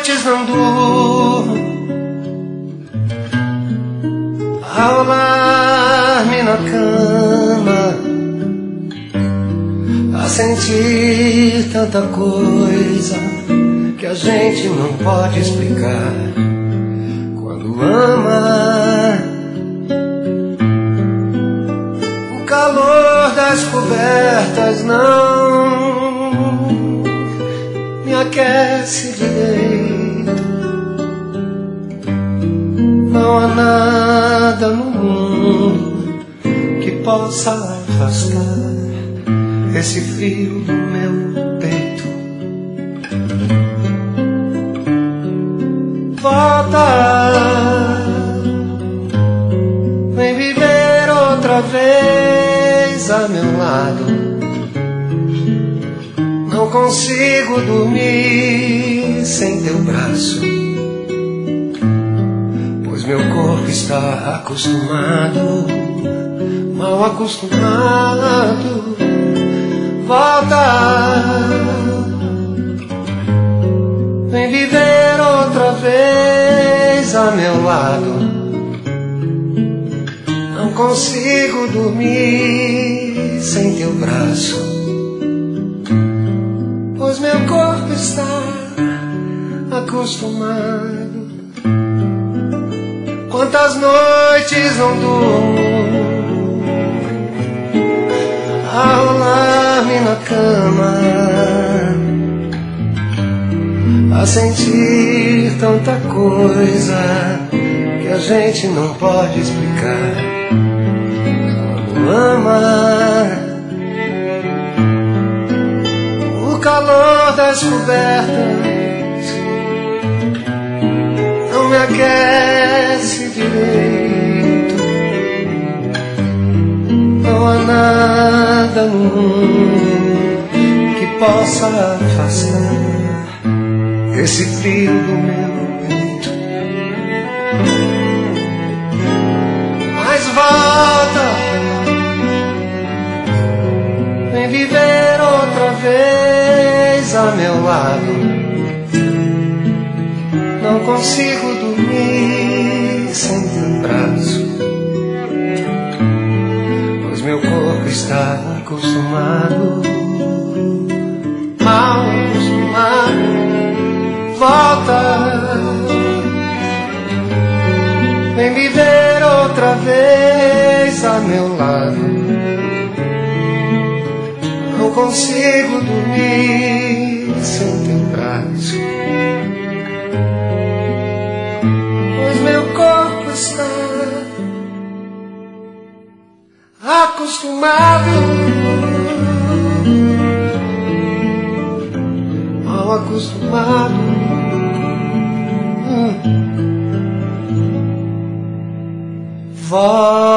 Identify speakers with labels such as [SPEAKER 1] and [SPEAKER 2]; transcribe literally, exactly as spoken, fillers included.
[SPEAKER 1] noites não durmo a rolar-me na cama, a sentir tanta coisa que a gente não pode explicar quando ama. O calor das cobertas não me aquece direito. Não há nada no mundo que possa afastar esse frio do meu peito. Volta, vem viver outra vez a meu lado. Não consigo dormir sem teu braço, pois meu corpo está acostumado, mal acostumado. Volta, vem viver outra vez a meu lado. Não consigo dormir sem teu braço, pois meu corpo está acostumado. Quantas noites não durmo a rolar-me na cama, a sentir tanta coisa que a gente não pode explicar quando ama. O calor das cobertas não me aquece direito. Não há nada no mundo que possa afastar esse frio do meu peito. Mas volta, vem viver outra vez a meu lado. Não consigo dormir sem teu braço, pois meu corpo está acostumado, mal acostumado. Volta, vem viver outra vez a meu lado. Não consigo dormir sem teu braço, pois meu corpo está acostumado, mal acostumado. Hum. Volta.